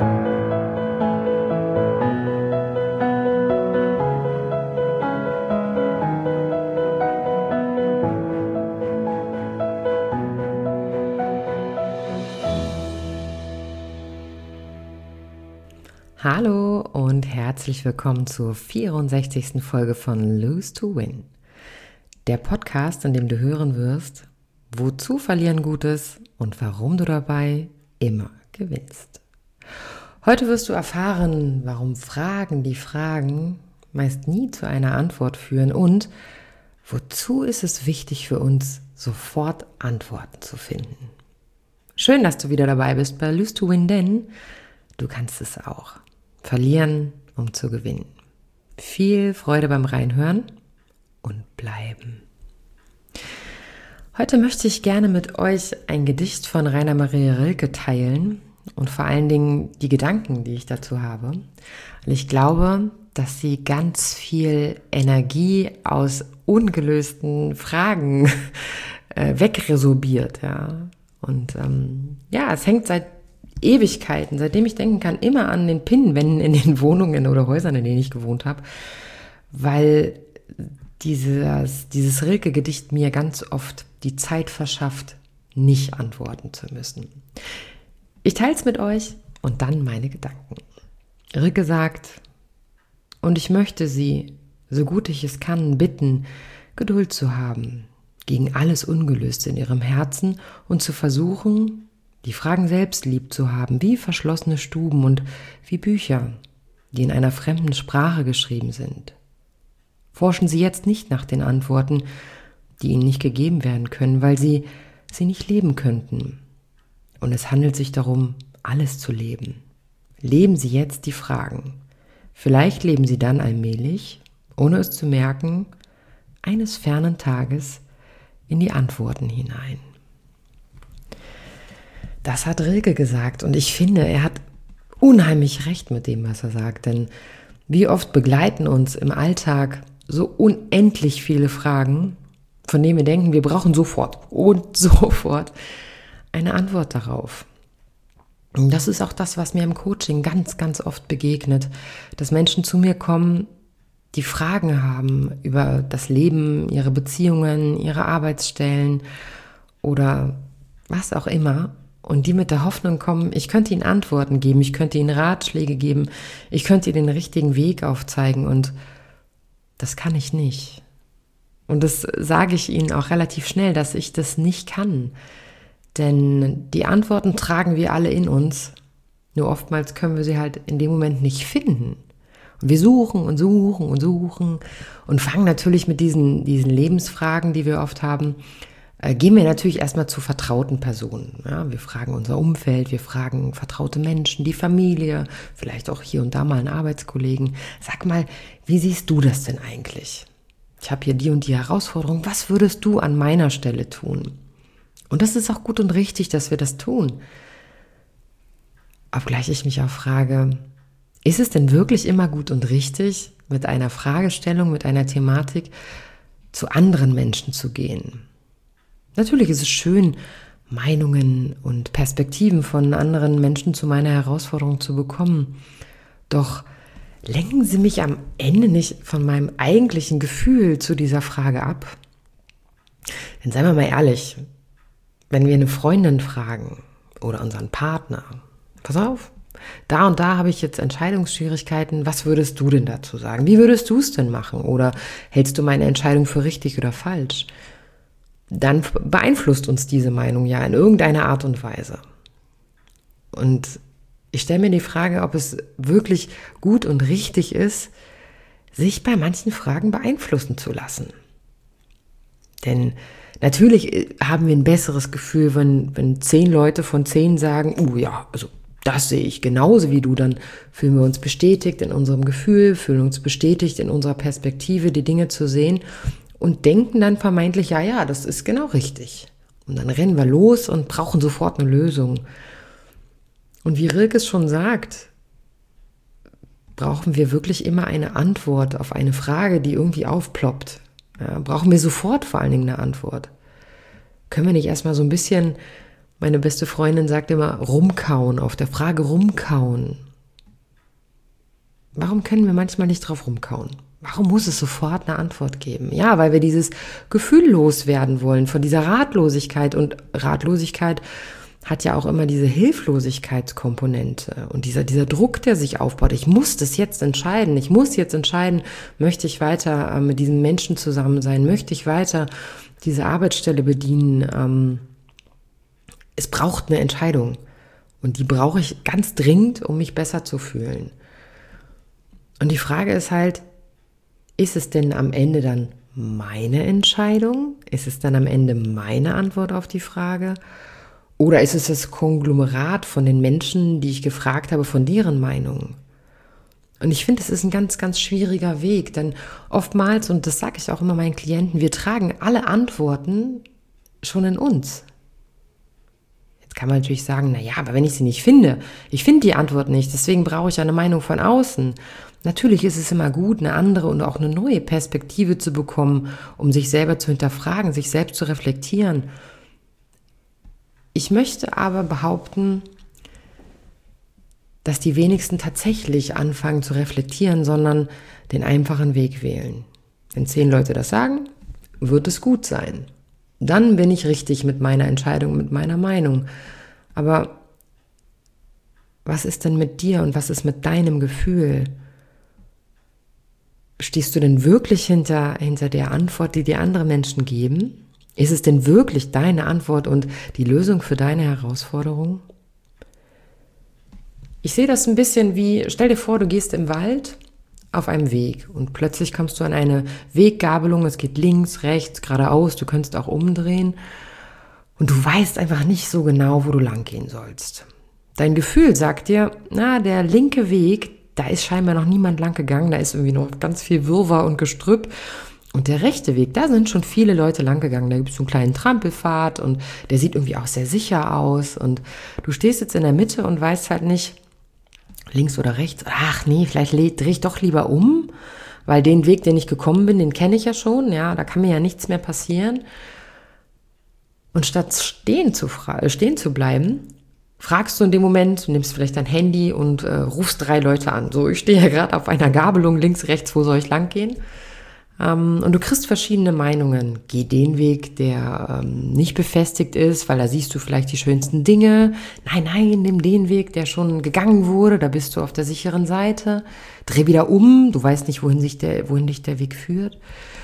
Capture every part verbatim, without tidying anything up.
Hallo und herzlich willkommen zur vierundsechzigsten Folge von Lose to Win. Der Podcast, in dem du hören wirst, wozu Verlieren gut ist und warum du dabei immer gewinnst. Heute wirst du erfahren, warum Fragen, die Fragen meist nie zu einer Antwort führen und wozu ist es wichtig für uns, sofort Antworten zu finden. Schön, dass du wieder dabei bist bei Lose to Win, denn du kannst es auch. Verlieren, um zu gewinnen. Viel Freude beim Reinhören und bleiben. Heute möchte ich gerne mit euch ein Gedicht von Rainer Maria Rilke teilen und vor allen Dingen die Gedanken, die ich dazu habe. Und ich glaube, dass sie ganz viel Energie aus ungelösten Fragen äh, wegresorbiert. Ja. Und ähm, ja, es hängt seit Ewigkeiten, seitdem ich denken kann, immer an den Pinnwänden in den Wohnungen oder Häusern, in denen ich gewohnt habe, weil dieses, dieses Rilke-Gedicht mir ganz oft die Zeit verschafft, nicht antworten zu müssen. Ich teile es mit euch und dann meine Gedanken. Rilke sagt: Und ich möchte Sie, so gut ich es kann, bitten, Geduld zu haben, gegen alles Ungelöste in Ihrem Herzen und zu versuchen, die Fragen selbst lieb zu haben, wie verschlossene Stuben und wie Bücher, die in einer fremden Sprache geschrieben sind. Forschen Sie jetzt nicht nach den Antworten, die Ihnen nicht gegeben werden können, weil Sie sie nicht leben könnten. Und es handelt sich darum, alles zu leben. Leben Sie jetzt die Fragen. Vielleicht leben Sie dann allmählich, ohne es zu merken, eines fernen Tages in die Antworten hinein. Das hat Rilke gesagt und ich finde, er hat unheimlich recht mit dem, was er sagt, denn wie oft begleiten uns im Alltag so unendlich viele Fragen, von denen wir denken, wir brauchen sofort und sofort eine Antwort darauf. Und das ist auch das, was mir im Coaching ganz, ganz oft begegnet, dass Menschen zu mir kommen, die Fragen haben über das Leben, ihre Beziehungen, ihre Arbeitsstellen oder was auch immer. Und die mit der Hoffnung kommen, ich könnte ihnen Antworten geben, ich könnte ihnen Ratschläge geben, ich könnte ihnen den richtigen Weg aufzeigen und das kann ich nicht. Und das sage ich ihnen auch relativ schnell, dass ich das nicht kann. Denn die Antworten tragen wir alle in uns, nur oftmals können wir sie halt in dem Moment nicht finden. Und wir suchen und suchen und suchen und fangen natürlich mit diesen, diesen Lebensfragen, die wir oft haben, gehen wir natürlich erstmal zu vertrauten Personen. Ja, wir fragen unser Umfeld, wir fragen vertraute Menschen, die Familie, vielleicht auch hier und da mal einen Arbeitskollegen. Sag mal, wie siehst du das denn eigentlich? Ich habe hier die und die Herausforderung. Was würdest du an meiner Stelle tun? Und das ist auch gut und richtig, dass wir das tun. Obgleich ich mich auch frage, ist es denn wirklich immer gut und richtig, mit einer Fragestellung, mit einer Thematik zu anderen Menschen zu gehen? Natürlich ist es schön, Meinungen und Perspektiven von anderen Menschen zu meiner Herausforderung zu bekommen. Doch lenken Sie mich am Ende nicht von meinem eigentlichen Gefühl zu dieser Frage ab? Denn seien wir mal ehrlich, wenn wir eine Freundin fragen oder unseren Partner, pass auf, da und da habe ich jetzt Entscheidungsschwierigkeiten, was würdest du denn dazu sagen? Wie würdest du es denn machen? Oder hältst du meine Entscheidung für richtig oder falsch? Dann beeinflusst uns diese Meinung ja in irgendeiner Art und Weise. Und ich stelle mir die Frage, ob es wirklich gut und richtig ist, sich bei manchen Fragen beeinflussen zu lassen. Denn natürlich haben wir ein besseres Gefühl, wenn, wenn zehn Leute von zehn sagen, uh ja, also das sehe ich genauso wie du, dann fühlen wir uns bestätigt in unserem Gefühl, fühlen uns bestätigt in unserer Perspektive, die Dinge zu sehen. Und denken dann vermeintlich, ja, ja, das ist genau richtig. Und dann rennen wir los und brauchen sofort eine Lösung. Und wie Rilke es schon sagt, brauchen wir wirklich immer eine Antwort auf eine Frage, die irgendwie aufploppt. Ja, brauchen wir sofort vor allen Dingen eine Antwort. Können wir nicht erstmal so ein bisschen Meine beste Freundin sagt immer rumkauen, auf der Frage rumkauen. Warum können wir manchmal nicht drauf rumkauen? Warum muss es sofort eine Antwort geben? Ja, weil wir dieses Gefühl loswerden wollen von dieser Ratlosigkeit. Und Ratlosigkeit hat ja auch immer diese Hilflosigkeitskomponente und dieser, dieser Druck, der sich aufbaut. Ich muss das jetzt entscheiden. Ich muss jetzt entscheiden, möchte ich weiter äh, mit diesem Menschen zusammen sein? Möchte ich weiter diese Arbeitsstelle bedienen? Ähm, es braucht eine Entscheidung. Und die brauche ich ganz dringend, um mich besser zu fühlen. Und die Frage ist halt, ist es denn am Ende dann meine Entscheidung? Ist es dann am Ende meine Antwort auf die Frage? Oder ist es das Konglomerat von den Menschen, die ich gefragt habe, von deren Meinungen? Und ich finde, es ist ein ganz, ganz schwieriger Weg, denn oftmals, und das sage ich auch immer meinen Klienten, wir tragen alle Antworten schon in uns. Jetzt kann man natürlich sagen, naja, aber wenn ich sie nicht finde, ich finde die Antwort nicht, deswegen brauche ich eine Meinung von außen. Natürlich ist es immer gut, eine andere und auch eine neue Perspektive zu bekommen, um sich selber zu hinterfragen, sich selbst zu reflektieren. Ich möchte aber behaupten, dass die wenigsten tatsächlich anfangen zu reflektieren, sondern den einfachen Weg wählen. Wenn zehn Leute das sagen, wird es gut sein. Dann bin ich richtig mit meiner Entscheidung, mit meiner Meinung. Aber was ist denn mit dir und was ist mit deinem Gefühl? Stehst du denn wirklich hinter, hinter der Antwort, die dir andere Menschen geben? Ist es denn wirklich deine Antwort und die Lösung für deine Herausforderung? Ich sehe das ein bisschen wie, stell dir vor, du gehst im Wald auf einem Weg und plötzlich kommst du an eine Weggabelung, es geht links, rechts, geradeaus, du könntest auch umdrehen und du weißt einfach nicht so genau, wo du lang gehen sollst. Dein Gefühl sagt dir, na, der linke Weg, da ist scheinbar noch niemand lang gegangen, da ist irgendwie noch ganz viel Wirrwarr und Gestrüpp. Und der rechte Weg, da sind schon viele Leute lang gegangen. Da gibt es so einen kleinen Trampelpfad und der sieht irgendwie auch sehr sicher aus. Und du stehst jetzt in der Mitte und weißt halt nicht, links oder rechts. Ach nee, vielleicht drehe ich doch lieber um, weil den Weg, den ich gekommen bin, den kenne ich ja schon. Ja, da kann mir ja nichts mehr passieren. Und statt stehen zu, fra- stehen zu bleiben, fragst du in dem Moment, du nimmst vielleicht dein Handy und äh, rufst drei Leute an. So, ich stehe ja gerade auf einer Gabelung, links, rechts, wo soll ich lang gehen? Ähm, und du kriegst verschiedene Meinungen. Geh den Weg, der ähm, nicht befestigt ist, weil da siehst du vielleicht die schönsten Dinge. Nein, nein, nimm den Weg, der schon gegangen wurde, da bist du auf der sicheren Seite. Dreh wieder um, du weißt nicht, wohin, sich der, wohin dich der Weg führt.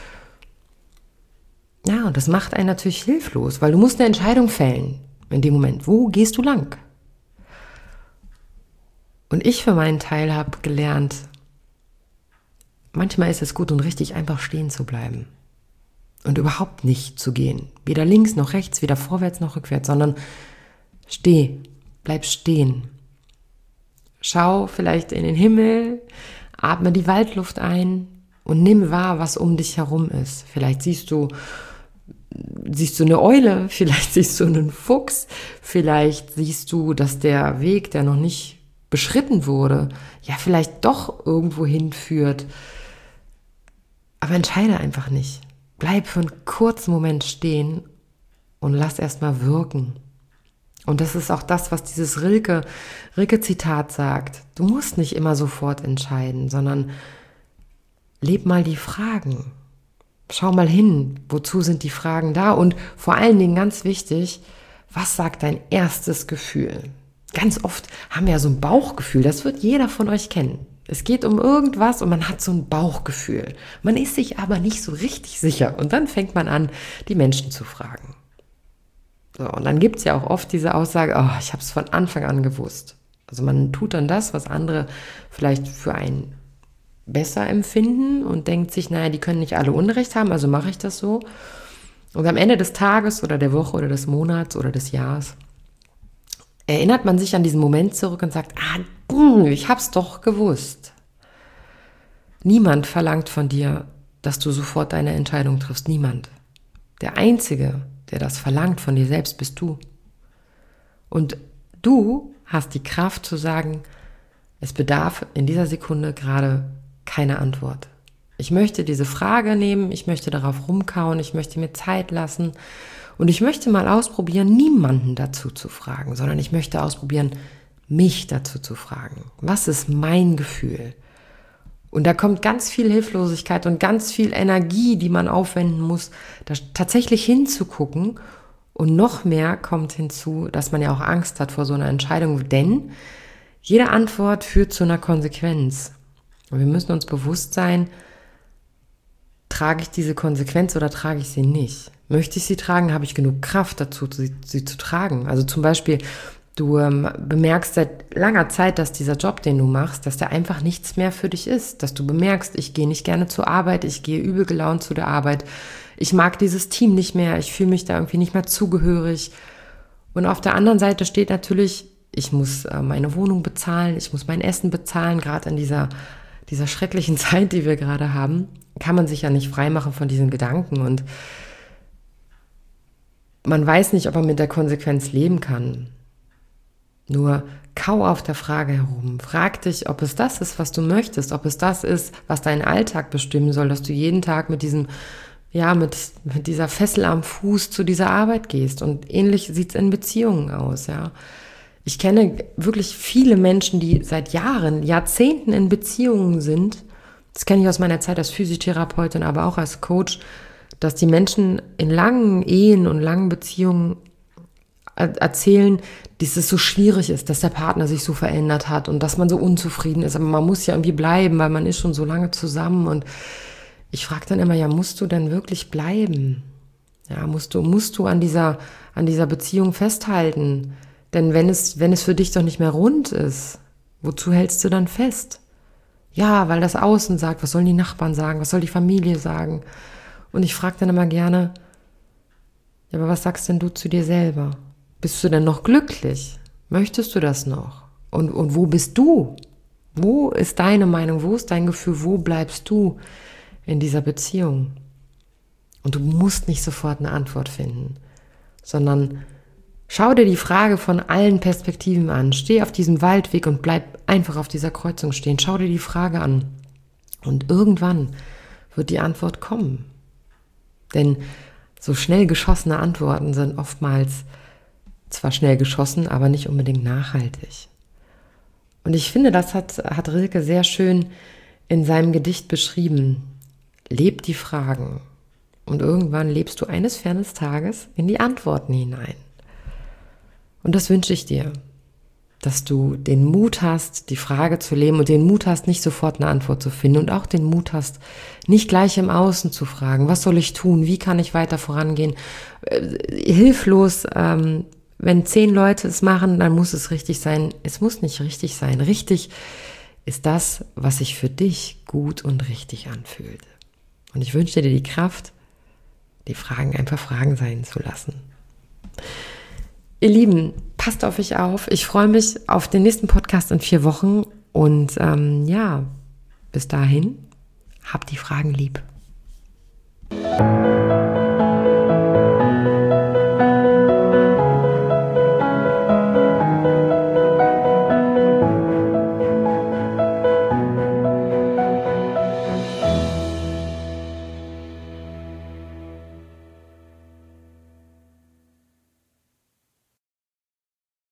Ja, und das macht einen natürlich hilflos, weil du musst eine Entscheidung fällen in dem Moment. Wo gehst du lang? Und ich für meinen Teil habe gelernt, manchmal ist es gut und richtig, einfach stehen zu bleiben und überhaupt nicht zu gehen. Weder links noch rechts, weder vorwärts noch rückwärts, sondern steh, bleib stehen. Schau vielleicht in den Himmel, atme die Waldluft ein und nimm wahr, was um dich herum ist. Vielleicht siehst du, siehst du eine Eule, vielleicht siehst du einen Fuchs, vielleicht siehst du, dass der Weg, der noch nicht beschritten wurde, ja vielleicht doch irgendwo hinführt. Aber entscheide einfach nicht. Bleib für einen kurzen Moment stehen und lass erstmal wirken. Und das ist auch das, was dieses Rilke, Rilke-Zitat sagt. Du musst nicht immer sofort entscheiden, sondern leb mal die Fragen. Schau mal hin, wozu sind die Fragen da? Und vor allen Dingen ganz wichtig, was sagt dein erstes Gefühl? Ganz oft haben wir ja so ein Bauchgefühl, das wird jeder von euch kennen. Es geht um irgendwas und man hat so ein Bauchgefühl. Man ist sich aber nicht so richtig sicher. Und dann fängt man an, die Menschen zu fragen. So, und dann gibt es ja auch oft diese Aussage, oh, ich habe es von Anfang an gewusst. Also man tut dann das, was andere vielleicht für einen besser empfinden und denkt sich, naja, die können nicht alle Unrecht haben, also mache ich das so. Und am Ende des Tages oder der Woche oder des Monats oder des Jahres erinnert man sich an diesen Moment zurück und sagt, ah, ich hab's doch gewusst. Niemand verlangt von dir, dass du sofort deine Entscheidung triffst. Niemand. Der Einzige, der das verlangt von dir selbst, bist du. Und du hast die Kraft zu sagen, es bedarf in dieser Sekunde gerade keine Antwort. Ich möchte diese Frage nehmen, ich möchte darauf rumkauen, ich möchte mir Zeit lassen Und ich möchte mal ausprobieren, niemanden dazu zu fragen, sondern ich möchte ausprobieren, mich dazu zu fragen. Was ist mein Gefühl? Und da kommt ganz viel Hilflosigkeit und ganz viel Energie, die man aufwenden muss, da tatsächlich hinzugucken. Und noch mehr kommt hinzu, dass man ja auch Angst hat vor so einer Entscheidung, denn jede Antwort führt zu einer Konsequenz. Und wir müssen uns bewusst sein, trage ich diese Konsequenz oder trage ich sie nicht? Möchte ich sie tragen, habe ich genug Kraft dazu, sie, sie zu tragen? Also zum Beispiel, du ähm, bemerkst seit langer Zeit, dass dieser Job, den du machst, dass der einfach nichts mehr für dich ist. Dass du bemerkst, ich gehe nicht gerne zur Arbeit, ich gehe übel gelaunt zu der Arbeit. Ich mag dieses Team nicht mehr, ich fühle mich da irgendwie nicht mehr zugehörig. Und auf der anderen Seite steht natürlich, ich muss äh, meine Wohnung bezahlen, ich muss mein Essen bezahlen, gerade in dieser, dieser schrecklichen Zeit, die wir gerade haben, kann man sich ja nicht freimachen von diesen Gedanken. Und man weiß nicht, ob man mit der Konsequenz leben kann. Nur kau auf der Frage herum. Frag dich, ob es das ist, was du möchtest, ob es das ist, was deinen Alltag bestimmen soll, dass du jeden Tag mit diesem, ja, mit, mit dieser Fessel am Fuß zu dieser Arbeit gehst. Und ähnlich sieht es in Beziehungen aus, ja. Ich kenne wirklich viele Menschen, die seit Jahren, Jahrzehnten in Beziehungen sind. Das kenne ich aus meiner Zeit als Physiotherapeutin, aber auch als Coach, dass die Menschen in langen Ehen und langen Beziehungen erzählen, dass es so schwierig ist, dass der Partner sich so verändert hat und dass man so unzufrieden ist. Aber man muss ja irgendwie bleiben, weil man ist schon so lange zusammen. Und ich frage dann immer, ja, musst du denn wirklich bleiben? Ja, musst du, musst du an dieser, an dieser Beziehung festhalten? Denn wenn es, wenn es für dich doch nicht mehr rund ist, wozu hältst du dann fest? Ja, weil das Außen sagt, was sollen die Nachbarn sagen, was soll die Familie sagen? Und ich frage dann immer gerne, ja, aber was sagst denn du zu dir selber? Bist du denn noch glücklich? Möchtest du das noch? Und, und wo bist du? Wo ist deine Meinung? Wo ist dein Gefühl? Wo bleibst du in dieser Beziehung? Und du musst nicht sofort eine Antwort finden, sondern schau dir die Frage von allen Perspektiven an. Steh auf diesem Waldweg und bleib einfach auf dieser Kreuzung stehen. Schau dir die Frage an. Und irgendwann wird die Antwort kommen. Denn so schnell geschossene Antworten sind oftmals zwar schnell geschossen, aber nicht unbedingt nachhaltig. Und ich finde, das hat, hat Rilke sehr schön in seinem Gedicht beschrieben. Leb die Fragen. Und irgendwann lebst du eines fernen Tages in die Antworten hinein. Und das wünsche ich dir, dass du den Mut hast, die Frage zu leben und den Mut hast, nicht sofort eine Antwort zu finden und auch den Mut hast, nicht gleich im Außen zu fragen, was soll ich tun, wie kann ich weiter vorangehen, äh, hilflos, ähm, wenn zehn Leute es machen, dann muss es richtig sein. Es muss nicht richtig sein. Richtig ist das, was sich für dich gut und richtig anfühlt. Und ich wünsche dir die Kraft, die Fragen einfach Fragen sein zu lassen. Ihr Lieben, passt auf euch auf. Ich freue mich auf den nächsten Podcast in vier Wochen. Und ähm, ja, bis dahin, habt die Fragen lieb.